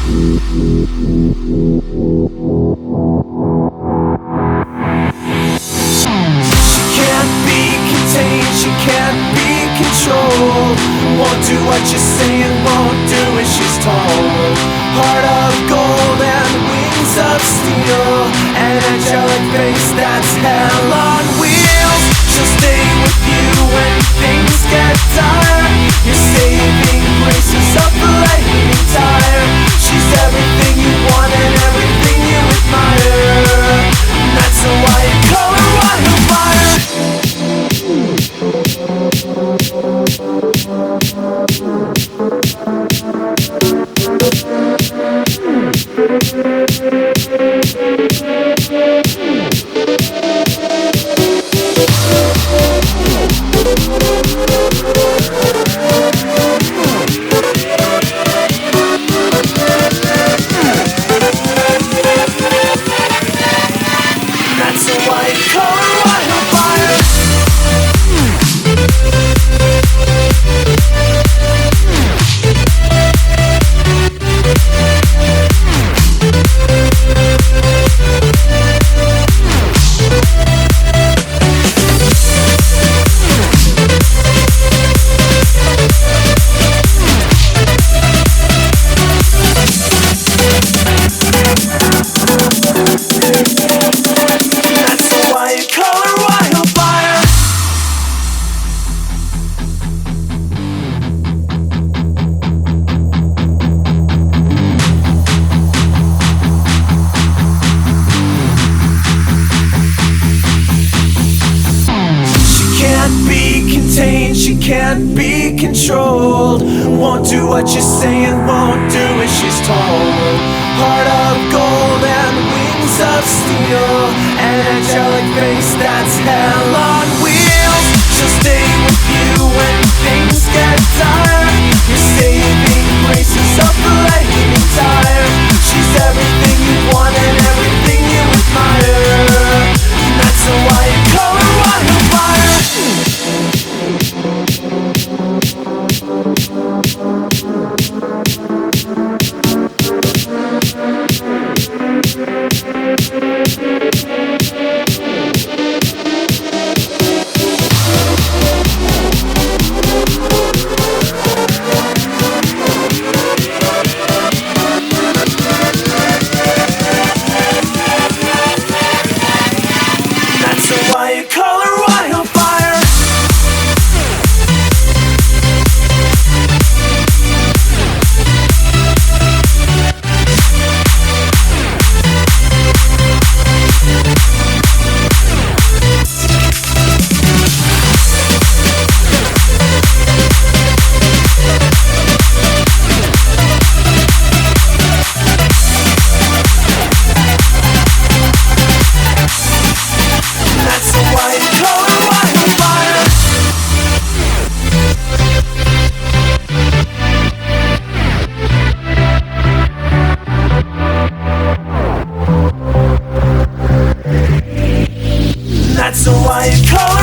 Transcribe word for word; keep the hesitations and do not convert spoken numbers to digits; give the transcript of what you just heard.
can't be contained, she can't be controlled. Won't do what you say and won't do as she's told. Heart of gold and wings of steel, an angelic face that's hell on wheels. She'll stay with you when things get dire. Your saving grace is a flaming tire. She's everything you want and everything you admire. And that's a white collar wildfire. That's a white collar wildfire. That's a white collar wildfire. She can't be contained, she can't be controlled. Won't do what you say and won't do as she's told. Heart of gold and wings of steel, an angelic face that's hell on wheels. She'll stay with you when things get dire. Your saving grace is a flaming tire. She's everything you want and everything you admire. And that's a white collar wildfire. That's a white collar wildfire. That's a white collar wildfire. That's a white collar